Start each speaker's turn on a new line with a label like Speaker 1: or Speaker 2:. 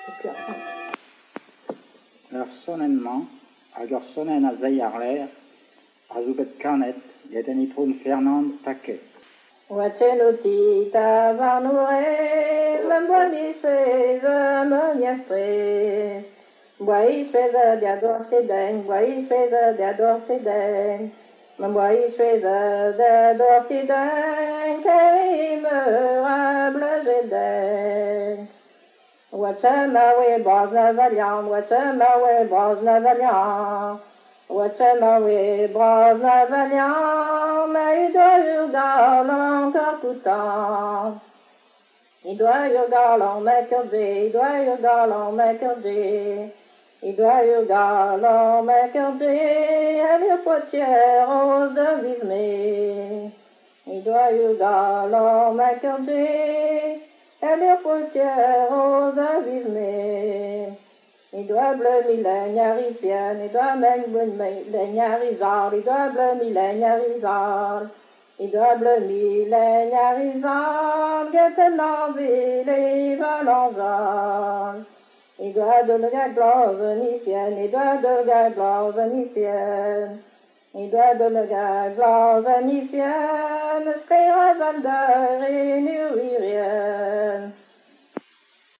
Speaker 1: Alors sonnennement, agor sonnen a zei ar ler, a zoubet kanet, gaten itron Fernand Taquet.
Speaker 2: Wachenuti tavarnoure, memboami sveze meniastre. Boi sveze diador sedeng, boi sveze diador sedeng. Boi sveze diador sedeng, keimurable jedeng. Wachemawe brazna valiant, wachemawe brazna valiant. Wachemawe brazna valiant, mais il doit y garland encore tout temps. Il doit y garland mercredi, il doit y garland mercredi. Il doit y garland mercredi, elle est potière rose de Vismé. Il doit y garland mercredi, elle est potière rose de Vismé. Il doit bleu millénarisien, il doit même millénarisar, il doit bleu millénarisar. Il doit bleu millénarisar, guetten l'enville et valanzar. Il doit de la gloire vénitienne, il doit de la gloire vénitienne. Il doit de la gloire vénitienne, scrire Valder et Nuririenne.